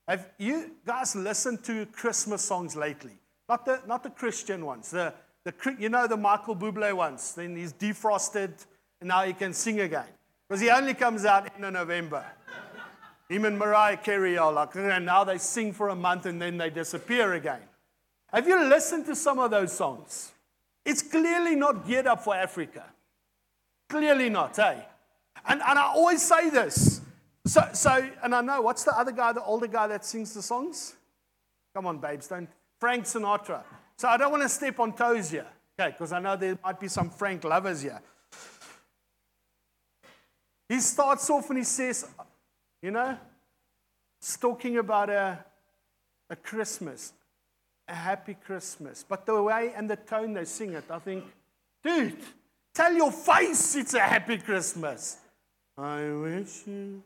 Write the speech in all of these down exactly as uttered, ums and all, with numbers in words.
Have you guys listened to Christmas songs lately? Not the not the Christian ones. The the you know the Michael Bublé ones. Then he's defrosted, and now he can sing again because he only comes out in November. Him and Mariah Carey are like, and now they sing for a month and then they disappear again. Have you listened to some of those songs? It's clearly not geared up for Africa. Clearly not, hey? And, and I always say this. So, so, and I know, what's the other guy, the older guy that sings the songs? Come on, babes, don't. Frank Sinatra. So I don't want to step on toes here, okay, because I know there might be some Frank lovers here. He starts off and he says, you know, it's talking about a, a Christmas, a happy Christmas. But the way and the tone they sing it, I think, dude, tell your face it's a happy Christmas. I wish you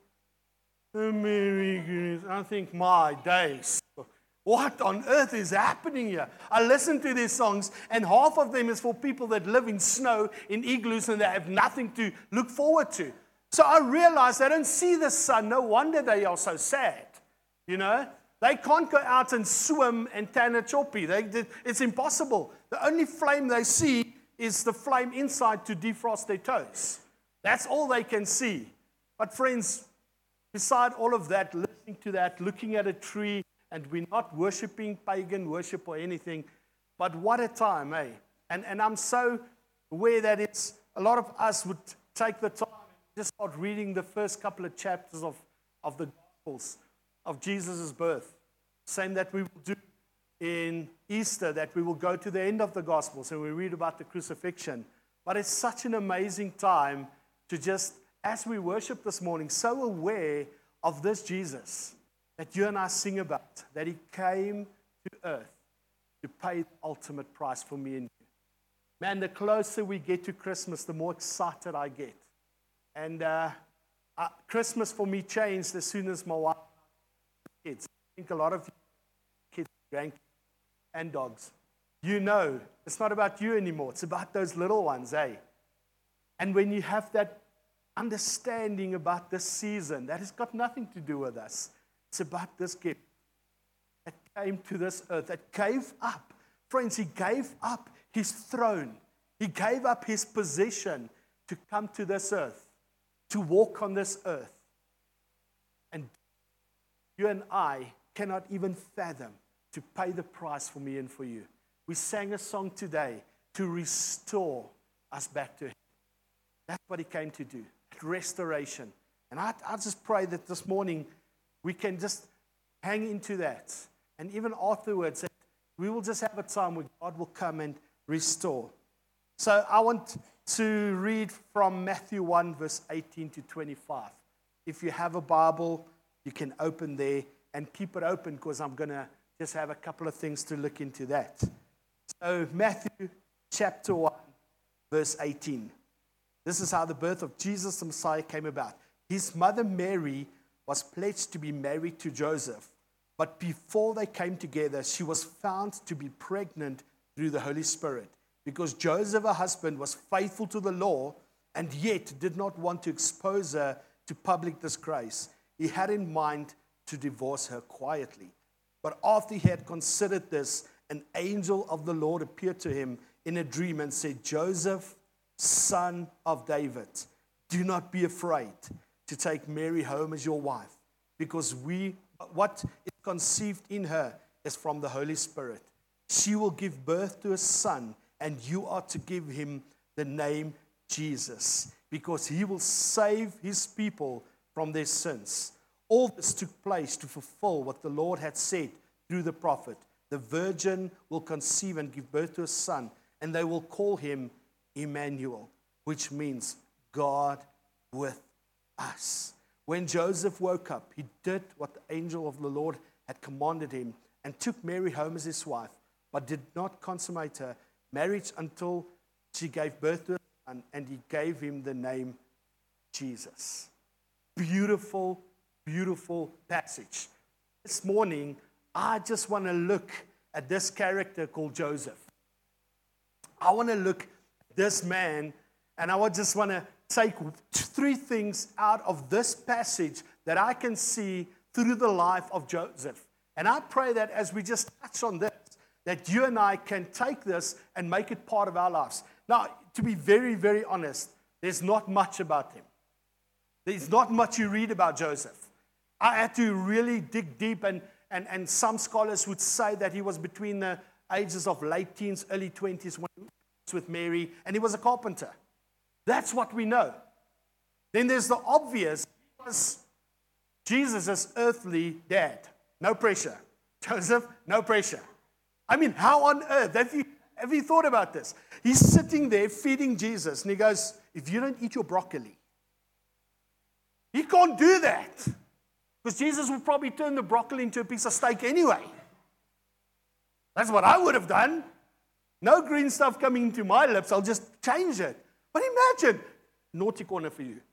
a Merry Christmas. I think, my days, what on earth is happening here? I listen to these songs, and half of them is for people that live in snow, in igloos, and they have nothing to look forward to. So I realized they don't see the sun. No wonder they are so sad. You know, they can't go out and swim and tan a choppy. They, they, it's impossible. The only flame they see is the flame inside to defrost their toes. That's all they can see. But friends, beside all of that, listening to that, looking at a tree, and we're not worshiping pagan worship or anything, but what a time, eh? And, and I'm so aware that it's a lot of us would take the time and just start reading the first couple of chapters of, of the Gospels of Jesus' birth. Same that we will do in Easter, that we will go to the end of the Gospels and we read about the crucifixion. But it's such an amazing time to just, as we worship this morning, so aware of this Jesus that you and I sing about, that he came to earth to pay the ultimate price for me and you. Man, the closer we get to Christmas, the more excited I get. And uh, uh, Christmas for me changed as soon as my wife had kids. I think a lot of you kids, grandkids, and dogs, you know, it's not about you anymore. It's about those little ones, eh? And when you have that understanding about this season, that has got nothing to do with us. It's about this gift that came to this earth, that gave up. Friends, he gave up his throne. He gave up his position to come to this earth, to walk on this earth. And you and I cannot even fathom to pay the price for me and for you. We sang a song today to restore us back to him. That's what he came to do, restoration. And I, I just pray that this morning we can just hang into that. And even afterwards, that we will just have a time where God will come and restore. So I want to read from Matthew one, verse eighteen to twenty-five. If you have a Bible, you can open there and keep it open because I'm going to just have a couple of things to look into that. So Matthew chapter one, verse eighteen. This is how the birth of Jesus the Messiah came about. His mother Mary was pledged to be married to Joseph, but before they came together, she was found to be pregnant through the Holy Spirit, because Joseph, her husband, was faithful to the law and yet did not want to expose her to public disgrace. He had in mind to divorce her quietly. But after he had considered this, an angel of the Lord appeared to him in a dream and said, Joseph, son of David, do not be afraid to take Mary home as your wife, because we, what is conceived in her is from the Holy Spirit. She will give birth to a son, and you are to give him the name Jesus, because he will save his people from their sins. All this took place to fulfill what the Lord had said through the prophet. The virgin will conceive and give birth to a son, and they will call him Emmanuel, which means God with us. When Joseph woke up, he did what the angel of the Lord had commanded him and took Mary home as his wife, but did not consummate her marriage until she gave birth to a son, and he gave him the name Jesus. Beautiful, beautiful passage. This morning, I just want to look at this character called Joseph. I want to look at this man, and I just want to take three things out of this passage that I can see through the life of Joseph. And I pray that as we just touch on this, that you and I can take this and make it part of our lives. Now, to be very, very honest, there's not much about him. There's not much you read about Joseph. I had to really dig deep, and, and, and some scholars would say that he was between the ages of late teens, early twenties when he was with Mary, and he was a carpenter. That's what we know. Then there's the obvious. He was Jesus' earthly dad. No pressure. Joseph, no pressure. I mean, how on earth? Have you, have you thought about this? He's sitting there feeding Jesus, and he goes, if you don't eat your broccoli, he can't do that. Because Jesus would probably turn the broccoli into a piece of steak anyway. That's what I would have done. No green stuff coming into my lips, I'll just change it. But imagine, naughty corner for you.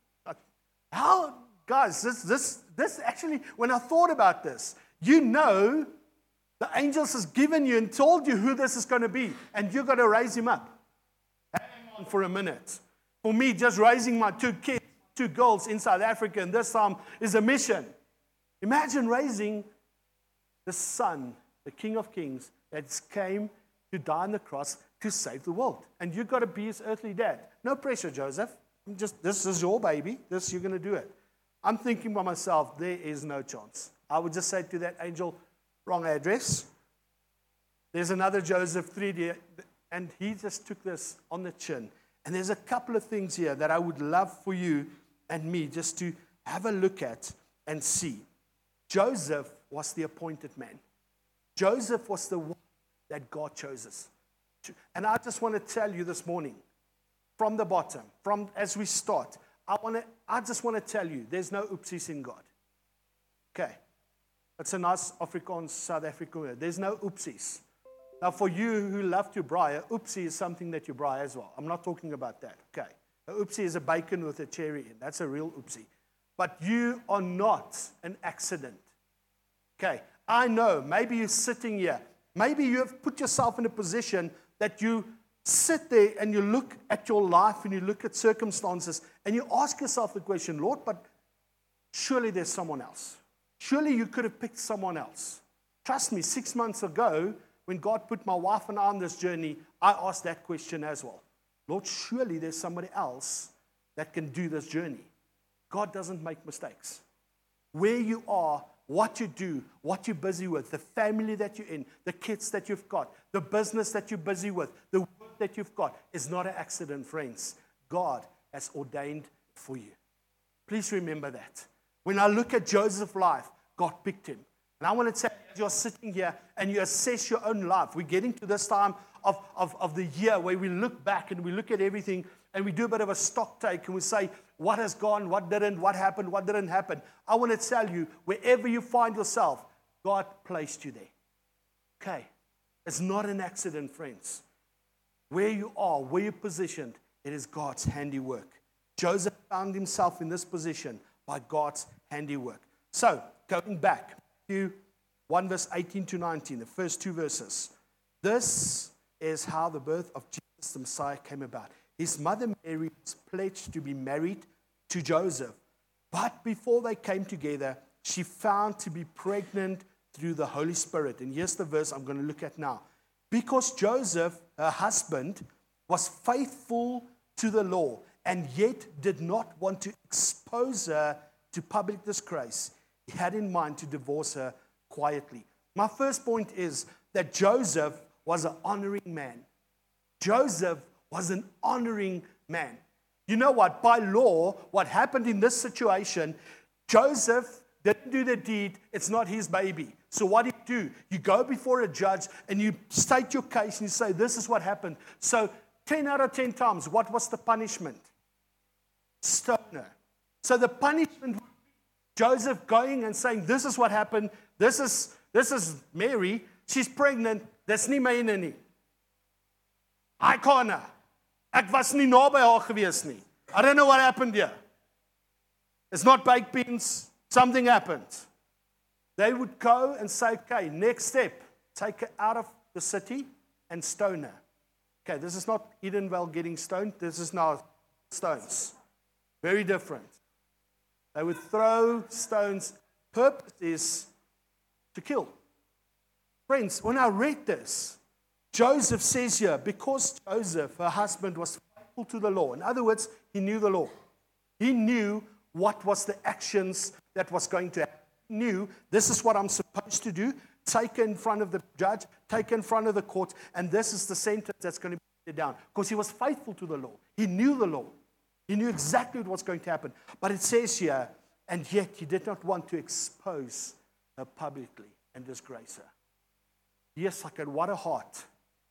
How, guys, this, this, this actually, when I thought about this, you know the angels has given you and told you who this is going to be, and you've got to raise him up. Hang on for a minute. For me, just raising my two kids, two girls in South Africa, and this time is a mission. Imagine raising the Son, the King of Kings, that came to die on the cross to save the world. And you've got to be his earthly dad. No pressure, Joseph. Just, this is your baby. This, you're going to do it. I'm thinking by myself, there is no chance. I would just say to that angel, wrong address. There's another Joseph, three D, and he just took this on the chin. And there's a couple of things here that I would love for you and me just to have a look at and see. Joseph was the appointed man. Joseph was the one that God chose. And I just want to tell you this morning, from the bottom, from as we start, I want to. I just want to tell you, there's no oopsies in God. Okay. It's a nice Afrikaans, South African word. There's no oopsies. Now, for you who love to braai, a oopsie is something that you braai as well. I'm not talking about that. Okay. A oopsie is a bacon with a cherry in. That's a real oopsie. But you are not an accident. Okay. I know, maybe you're sitting here. Maybe you have put yourself in a position that you sit there and you look at your life and you look at circumstances and you ask yourself the question, Lord, but surely there's someone else. Surely you could have picked someone else. Trust me, six months ago, when God put my wife and I on this journey, I asked that question as well. Lord, surely there's somebody else that can do this journey. God doesn't make mistakes. Where you are, what you do, what you're busy with, the family that you're in, the kids that you've got, the business that you're busy with, the work that you've got is not an accident, friends. God has ordained for you. Please remember that. When I look at Joseph's life, God picked him. And I want to tell you, as you're sitting here and you assess your own life, we're getting to this time of, of, of the year where we look back and we look at everything and we do a bit of a stock take and we say, what has gone, what didn't, what happened, what didn't happen. I want to tell you, wherever you find yourself, God placed you there. Okay. It's not an accident, friends. Where you are, where you're positioned, it is God's handiwork. Joseph found himself in this position by God's handiwork. So, going back to one verse eighteen to nineteen, the first two verses. This is how the birth of Jesus the Messiah came about. His mother Mary was pledged to be married to Joseph. But before they came together, she found to be pregnant through the Holy Spirit. And here's the verse I'm going to look at now. Because Joseph, her husband, was faithful to the law and yet did not want to expose her to public disgrace, he had in mind to divorce her quietly. My first point is that Joseph was an honoring man. Joseph was an honoring man. You know what? By law, what happened in this situation, Joseph didn't do the deed. It's not his baby. So what do you do? You go before a judge and you state your case and you say, this is what happened. So ten out of ten times, what was the punishment? Stone her. So the punishment would be Joseph going and saying, this is what happened. This is, this is Mary. She's pregnant. Dis nie myne nie. I can't. Ek was nie naby haar gewees nie. I don't know what happened here. It's not baked beans. Something happened. They would go and say, okay, next step, take her out of the city and stone her. Okay, this is not Edenvale getting stoned. This is now stones. Very different. They would throw stones purpose is to kill. Friends, when I read this, Joseph says here, because Joseph, her husband, was faithful to the law. In other words, he knew the law. He knew what was the actions that was going to happen. He knew this is what I'm supposed to do. Take her in front of the judge, take her in front of the court, and this is the sentence that's going to be down. Because he was faithful to the law. He knew the law. He knew exactly what was going to happen. But it says here, and yet he did not want to expose her publicly and disgrace her. Yes, I can. What a heart.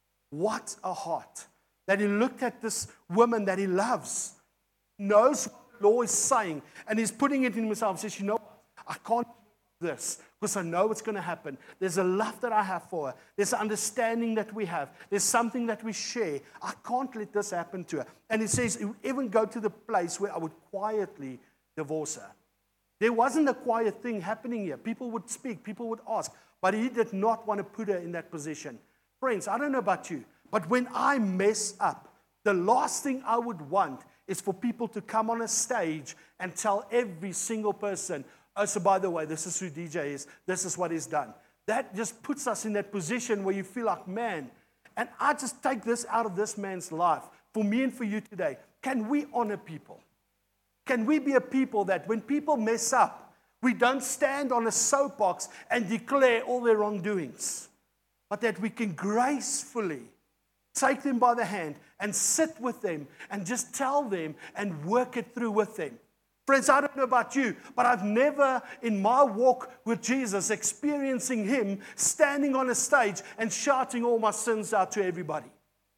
What a heart. That he looked at this woman that he loves, knows what the law is saying, and he's putting it in himself. Says, you know what? I can't do this because I know what's going to happen. There's a love that I have for her. There's an understanding that we have. There's something that we share. I can't let this happen to her. And he says, even go to the place where I would quietly divorce her. There wasn't a quiet thing happening here. People would speak. People would ask. But he did not want to put her in that position. Friends, I don't know about you, but when I mess up, the last thing I would want is for people to come on a stage and tell every single person, oh, so by the way, this is who D J is. This is what he's done. That just puts us in that position where you feel like, man, and I just take this out of this man's life. For me and for you today, can we honor people? Can we be a people that when people mess up, we don't stand on a soapbox and declare all their wrongdoings, but that we can gracefully take them by the hand and sit with them and just tell them and work it through with them. Friends, I don't know about you, but I've never in my walk with Jesus experiencing him standing on a stage and shouting all my sins out to everybody.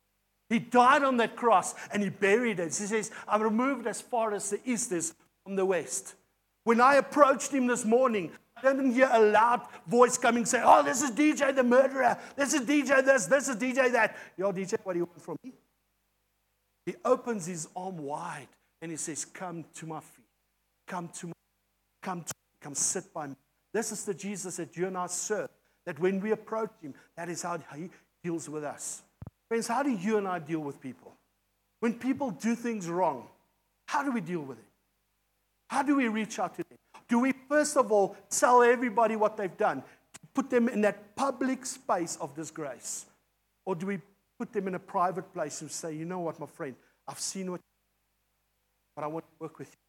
He died on that cross and he buried it. He says, I'm removed as far as the east is from the west. When I approached him this morning, I didn't hear a loud voice coming saying, oh, this is D J the murderer. This is D J this. This is D J that. Yo, D J, what do you want from me? He opens his arm wide and he says, come to my feet. Come to me. Come to me. Come sit by me. This is the Jesus that you and I serve. That when we approach him, that is how he deals with us. Friends, how do you and I deal with people? When people do things wrong, how do we deal with it? How do we reach out to them? Do we first of all tell everybody what they've done, to put them in that public space of disgrace? Or do we put them in a private place and say, you know what, my friend, I've seen what, but I want to work with you.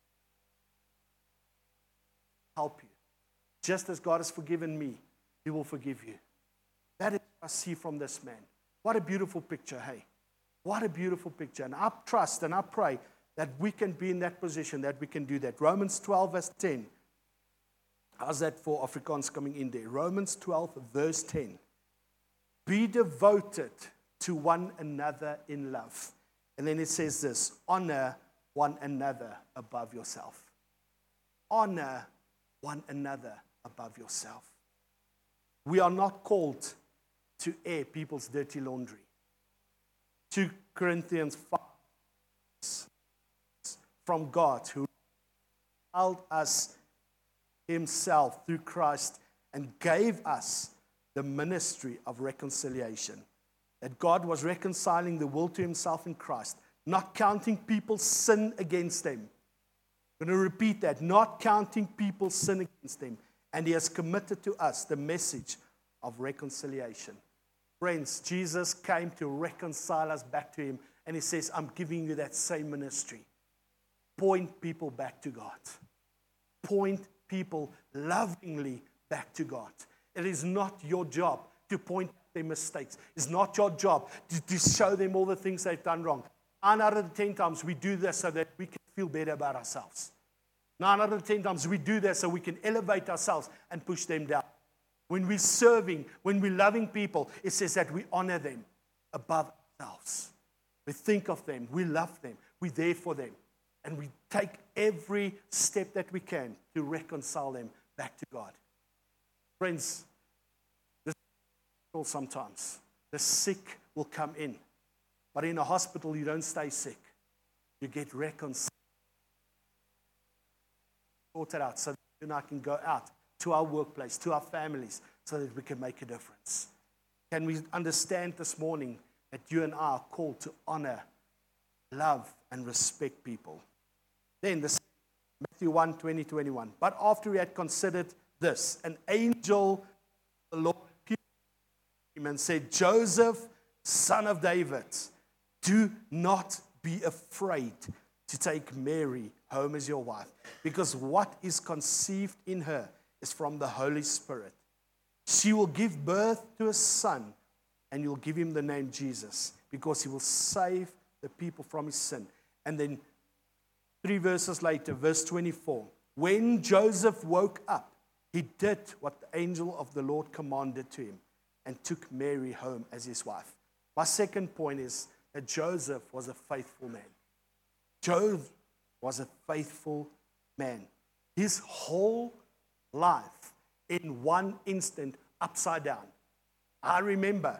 Help you. Just as God has forgiven me, he will forgive you. That is what I see from this man. What a beautiful picture, hey. What a beautiful picture. And I trust and I pray that we can be in that position, that we can do that. Romans twelve, verse ten. How's that for Afrikaans coming in there? Romans twelve, verse ten. Be devoted to one another in love. And then it says this, honor one another above yourself. Honor one another above yourself. We are not called to air people's dirty laundry. Second Corinthians five, from God who held us himself through Christ and gave us the ministry of reconciliation. That God was reconciling the world to himself in Christ, not counting people's sin against them. I'm going to repeat that, not counting people's sin against them. And he has committed to us the message of reconciliation. Friends, Jesus came to reconcile us back to him. And he says, I'm giving you that same ministry. Point people back to God. Point people lovingly back to God. It is not your job to point out their mistakes. It's not your job to, to show them all the things they've done wrong. Nine out of the ten times we do this so that we can feel better about ourselves. Nine out of the ten times we do that so we can elevate ourselves and push them down. When we're serving, when we're loving people, it says that we honor them above ourselves. We think of them, we love them, we're there for them. And we take every step that we can to reconcile them back to God. Friends, this is sometimes. The sick will come in. But in a hospital, you don't stay sick. You get reconciled. Sort it out so that you and I can go out to our workplace, to our families, so that we can make a difference. Can we understand this morning that you and I are called to honor, love, and respect people? Then, this, Matthew one, twenty, twenty-one. But after he had considered this. An angel, the Lord, appeared to him and said, Joseph, son of David, do not be afraid to take Mary home as your wife, because what is conceived in her is from the Holy Spirit. She will give birth to a son, and you'll give him the name Jesus, because he will save the people from his sin. And then three verses later, verse twenty-four, when Joseph woke up, he did what the angel of the Lord commanded to him and took Mary home as his wife. My second point is that Joseph was a faithful man. Joseph was a faithful man. His whole life in one instant upside down. I remember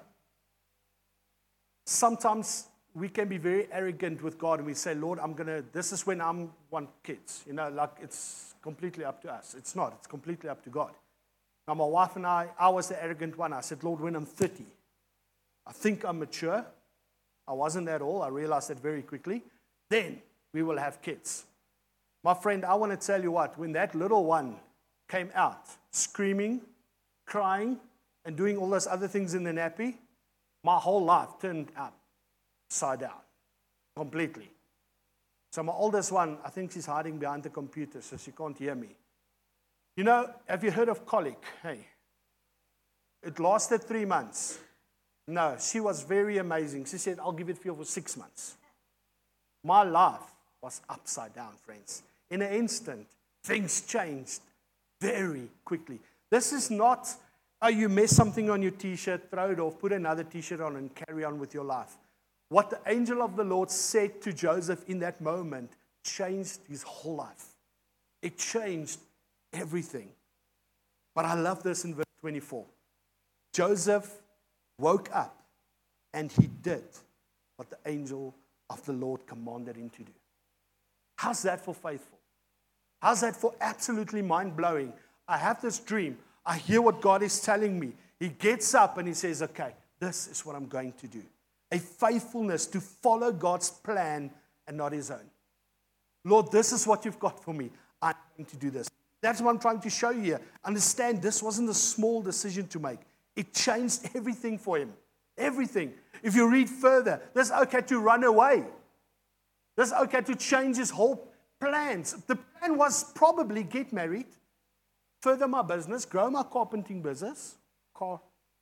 sometimes we can be very arrogant with God and we say, Lord, I'm going to, this is when I want kids. You know, like it's completely up to us. It's not. It's completely up to God. Now, my wife and I, I was the arrogant one. I said, Lord, when I'm thirty, I think I'm mature. I wasn't at all. I realized that very quickly. Then we will have kids. My friend, I want to tell you what, when that little one came out, screaming, crying, and doing all those other things in the nappy, my whole life turned upside down, completely. So my oldest one, I think she's hiding behind the computer, so she can't hear me. You know, have you heard of colic? Hey, it lasted three months. No, she was very amazing. She said, I'll give it for you for six months. My life was upside down, friends. In an instant, things changed very quickly. This is not, oh, you mess something on your t-shirt, throw it off, put another t-shirt on and carry on with your life. What the angel of the Lord said to Joseph in that moment changed his whole life. It changed everything. But I love this in verse twenty-four. Joseph woke up and he did what the angel of the Lord commanded him to do. How's that for faithful? How's that for absolutely mind-blowing? I have this dream. I hear what God is telling me. He gets up and he says, okay, this is what I'm going to do. A faithfulness to follow God's plan and not his own. Lord, this is what you've got for me. I'm going to do this. That's what I'm trying to show you here. Understand, this wasn't a small decision to make. It changed everything for him. Everything. If you read further, it's okay to run away. It's okay to change his whole plans. The plan was probably get married, further my business, grow my carpenting business, car,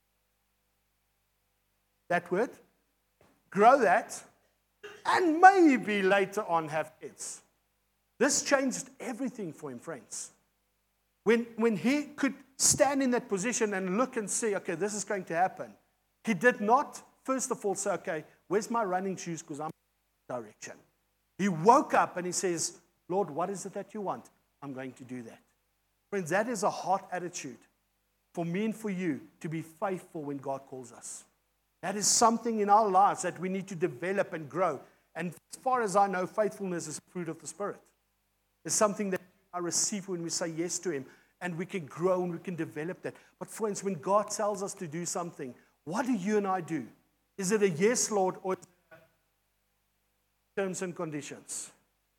that word, grow that, and maybe later on have kids. This changed everything for him, friends. When, when he could stand in that position and look and see, okay, this is going to happen, he did not, first of all, say, okay, where's my running shoes because I'm in this direction. He woke up and he says, Lord, what is it that you want? I'm going to do that. Friends, that is a heart attitude for me and for you to be faithful when God calls us. That is something in our lives that we need to develop and grow. And as far as I know, faithfulness is a fruit of the Spirit. It's something that I receive when we say yes to him, and we can grow and we can develop that. But friends, when God tells us to do something, what do you and I do? Is it a yes, Lord, or is it terms and conditions?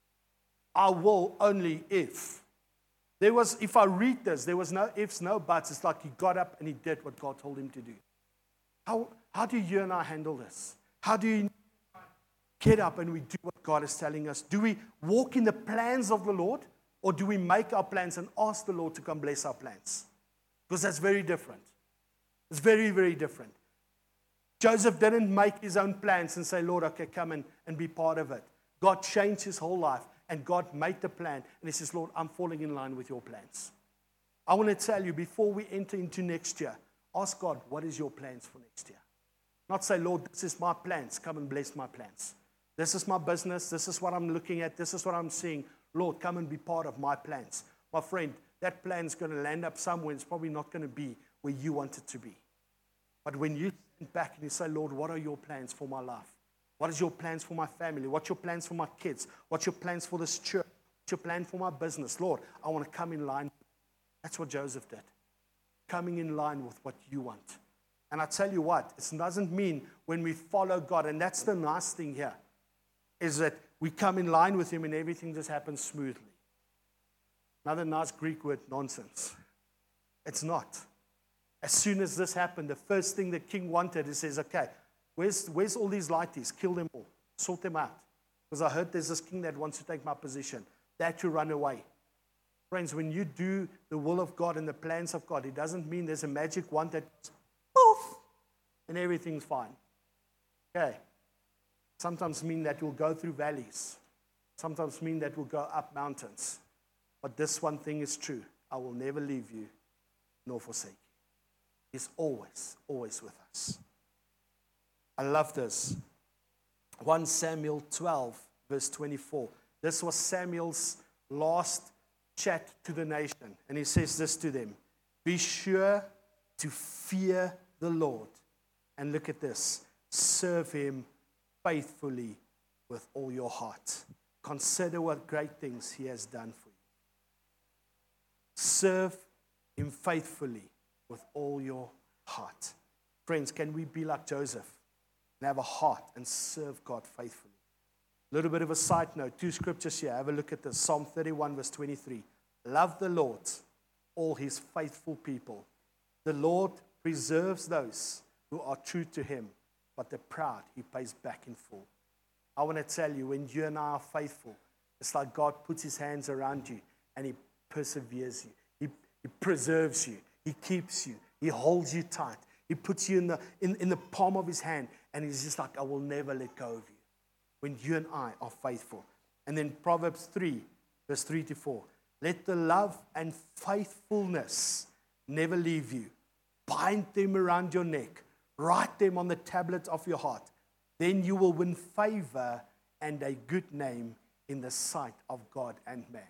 I will only if. There was, if I read this, there was no ifs, no buts. It's like he got up and he did what God told him to do. How, how do you and I handle this? How do you get up and we do what God is telling us? Do we walk in the plans of the Lord, or do we make our plans and ask the Lord to come bless our plans? Because that's very different. It's very, very different. Joseph didn't make his own plans and say, Lord, okay, come and, and be part of it. God changed his whole life, and God made the plan. And he says, Lord, I'm falling in line with your plans. I want to tell you, before we enter into next year, ask God, what is your plans for next year? Not say, Lord, this is my plans. Come and bless my plans. This is my business. This is what I'm looking at. This is what I'm seeing. Lord, come and be part of my plans. My friend, that plan is going to land up somewhere. It's probably not going to be where you want it to be. But when you stand back and you say, Lord, what are your plans for my life? What is your plans for my family? What's your plans for my kids? What's your plans for this church? What's your plan for my business? Lord, I want to come in line. That's what Joseph did. Coming in line with what you want. And I tell you what, it doesn't mean when we follow God, and that's the nice thing here, is that we come in line with him and everything just happens smoothly. Another nice Greek word, nonsense. It's not. As soon as this happened, the first thing the king wanted, he says, okay, where's, where's all these lighties? Kill them all. Sort them out. Because I heard there's this king that wants to take my position. They had to run away. Friends, when you do the will of God and the plans of God, it doesn't mean there's a magic wand that poof, and everything's fine. Okay. Sometimes mean that we'll go through valleys. Sometimes mean that we'll go up mountains. But this one thing is true. I will never leave you nor forsake you. He's always, always with us. I love this. First Samuel twelve, verse twenty-four. This was Samuel's last chat to the nation. And he says this to them. Be sure to fear the Lord. And look at this. Serve him faithfully with all your heart. Consider what great things he has done for you. Serve him faithfully with all your heart. Friends, can we be like Joseph and have a heart and serve God faithfully? A little bit of a side note, two scriptures here. Have a look at this. Psalm thirty-one, verse twenty-three. Love the Lord, all his faithful people. The Lord preserves those who are true to him, but the proud he pays back in full. I want to tell you, when you and I are faithful, it's like God puts his hands around you and he perseveres you. He, he preserves you. He keeps you. He holds you tight. He puts you in the, in, in the palm of his hand, and he's just like, I will never let go of you. When you and I are faithful. And then Proverbs three, verse three to four. Let the love and faithfulness never leave you. Bind them around your neck. Write them on the tablet of your heart. Then you will win favor and a good name in the sight of God and man.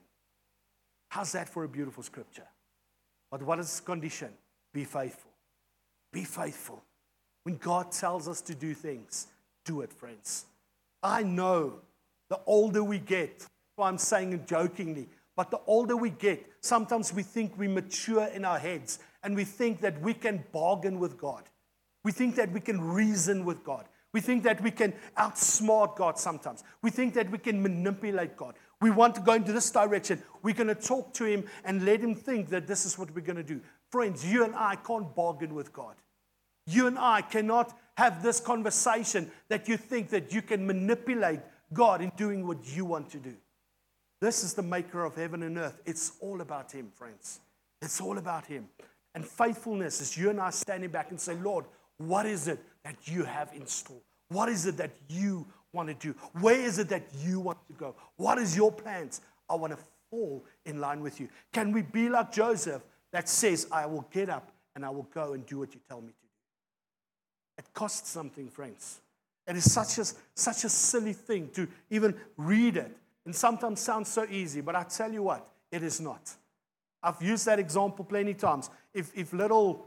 How's that for a beautiful scripture? But what is the condition? Be faithful. Be faithful. When God tells us to do things, do it, friends. I know the older we get, well, I'm saying it jokingly, but the older we get, sometimes we think we mature in our heads and we think that we can bargain with God. We think that we can reason with God. We think that we can outsmart God sometimes. We think that we can manipulate God. We want to go into this direction. We're going to talk to him and let him think that this is what we're going to do. Friends, you and I can't bargain with God. You and I cannot have this conversation that you think that you can manipulate God in doing what you want to do. This is the maker of heaven and earth. It's all about him, friends. It's all about him. And faithfulness is you and I standing back and say, Lord, what is it that you have in store? What is it that you want to do? Where is it that you want to go? What is your plans? I want to fall in line with you. Can we be like Joseph that says, I will get up and I will go and do what you tell me to do? It costs something, friends. It is such a, such a silly thing to even read it. And sometimes sounds so easy, but I tell you what, it is not. I've used that example plenty times. If, if little,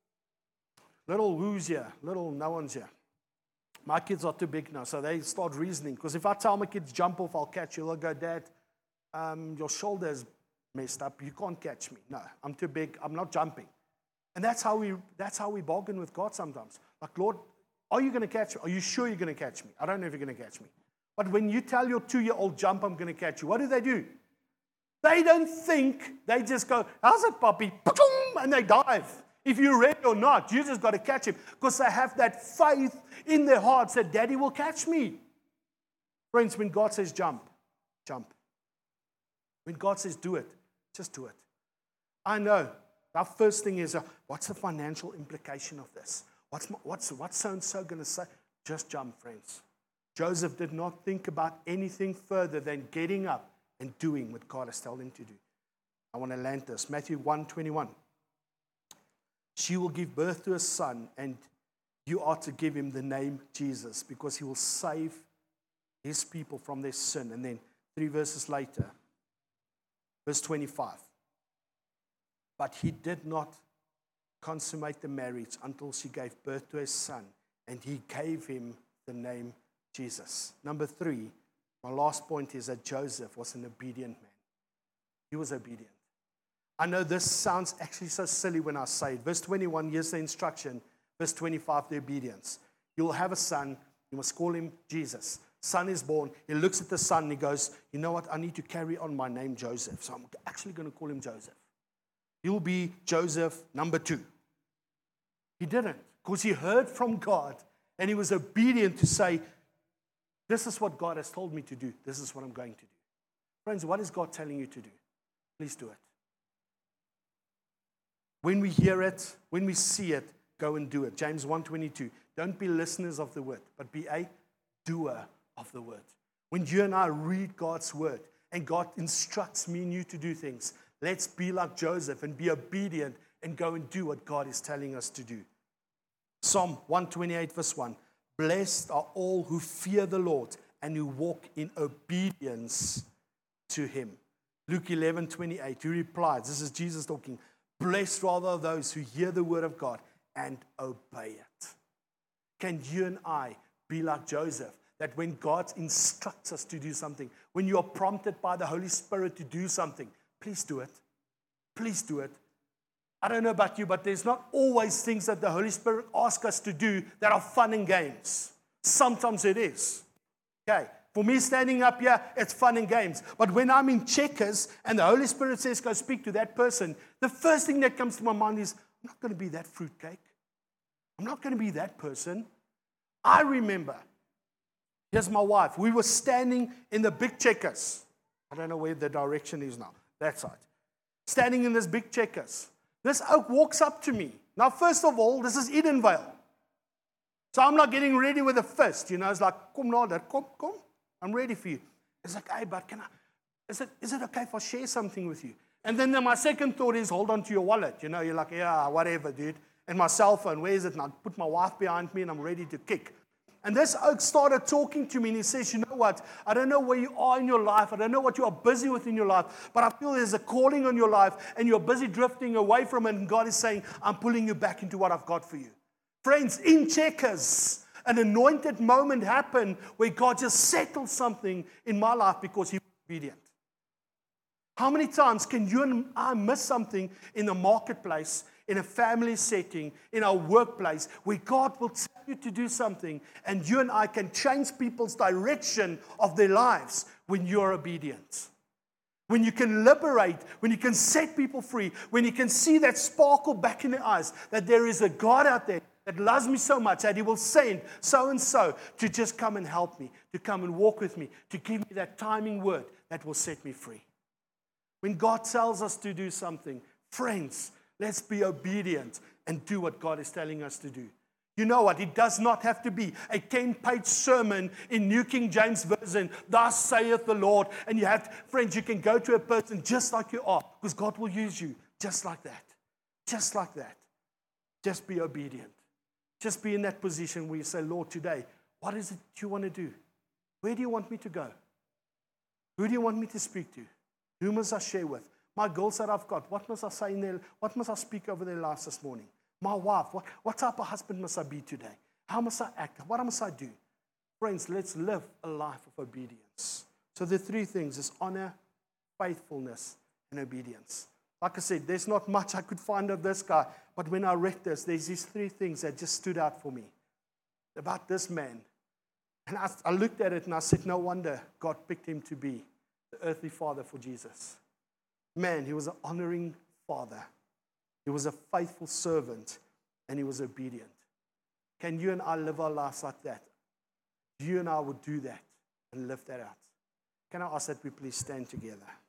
little who's here, little no one's here. My kids are too big now, so they start reasoning. Because if I tell my kids, jump off, I'll catch you. They'll go, Dad, um, your shoulder's messed up. You can't catch me. No, I'm too big. I'm not jumping. And that's how we that's how we bargain with God sometimes. Like, Lord, are you going to catch me? Are you sure you're going to catch me? I don't know if you're going to catch me. But when you tell your two-year-old, jump, I'm going to catch you, what do they do? They don't think. They just go, how's it, puppy? And they dive. If you're ready or not, you just got to catch him. Because they have that faith in their hearts that Daddy will catch me. Friends, when God says jump, jump. When God says do it, just do it. I know. Our first thing is, uh, what's the financial implication of this? What's my, what's what's so-and-so going to say? Just jump, friends. Joseph did not think about anything further than getting up and doing what God has told him to do. I want to land this. Matthew one twenty-one. She will give birth to a son, and you are to give him the name Jesus, because he will save his people from their sin. And then three verses later, verse twenty-five. But he did not consummate the marriage until she gave birth to a son, and he gave him the name Jesus. Number three, my last point is that Joseph was an obedient man. He was obedient. I know this sounds actually so silly when I say it. Verse twenty-one, here's the instruction. Verse twenty-five, the obedience. You'll have a son. You must call him Jesus. Son is born. He looks at the son and he goes, you know what? I need to carry on my name Joseph. So I'm actually going to call him Joseph. He'll be Joseph number two. He didn't, because he heard from God and he was obedient to say, this is what God has told me to do. This is what I'm going to do. Friends, what is God telling you to do? Please do it. When we hear it, when we see it, go and do it. James one twenty-two. Don't be listeners of the word, but be a doer of the word. When you and I read God's word and God instructs me and you to do things, let's be like Joseph and be obedient and go and do what God is telling us to do. Psalm one twenty-eight verse one. Blessed are all who fear the Lord and who walk in obedience to him. Luke eleven twenty-eight. He replies, this is Jesus talking, blessed rather are those who hear the word of God and obey it. Can you and I be like Joseph, that when God instructs us to do something, when you are prompted by the Holy Spirit to do something, please do it. Please do it. I don't know about you, but there's not always things that the Holy Spirit asks us to do that are fun and games. Sometimes it is. Okay. For me, standing up here, it's fun and games. But when I'm in Checkers and the Holy Spirit says, go speak to that person, the first thing that comes to my mind is, I'm not going to be that fruitcake. I'm not going to be that person. I remember, here's my wife. We were standing in the big Checkers. I don't know where the direction is now. That side. Standing in this big Checkers. This oak walks up to me. Now, first of all, this is Edenvale. So I'm not getting ready with a fist. You know, it's like, come nader, come, come. I'm ready for you. It's like, hey, but can I, is it, is it okay if I share something with you? And then, then my second thought is, hold on to your wallet. You know, you're like, yeah, whatever, dude. And my cell phone, where is it? And I put my wife behind me and I'm ready to kick. And this oak started talking to me and he says, you know what? I don't know where you are in your life. I don't know what you are busy with in your life. But I feel there's a calling on your life and you're busy drifting away from it. And God is saying, I'm pulling you back into what I've got for you. Friends, in Checkers, an anointed moment happened where God just settled something in my life because he was obedient. How many times can you and I miss something in the marketplace, in a family setting, in our workplace, where God will tell you to do something and you and I can change people's direction of their lives when you're obedient? When you can liberate, when you can set people free, when you can see that sparkle back in their eyes, that there is a God out there that loves me so much that he will send so-and-so to just come and help me, to come and walk with me, to give me that timing word that will set me free. When God tells us to do something, friends, let's be obedient and do what God is telling us to do. You know what? It does not have to be a ten-page sermon in New King James Version, thus saith the Lord. And you have, friends, you can go to a person just like you are, because God will use you just like that. Just like that. Just be obedient. Just be in that position where you say, Lord, today, what is it you want to do? Where do you want me to go? Who do you want me to speak to? Who must I share with? My girls that I've got, what must I say in their, what must I speak over their lives this morning? My wife, what, what type of husband must I be today? How must I act? What must I do? Friends, let's live a life of obedience. So the three things is honor, faithfulness, and obedience. Like I said, there's not much I could find of this guy, but when I read this, there's these three things that just stood out for me about this man. And I, I looked at it and I said, no wonder God picked him to be the earthly father for Jesus. Man, he was an honoring father. He was a faithful servant, and he was obedient. Can you and I live our lives like that? You and I would do that and live that out. Can I ask that we please stand together?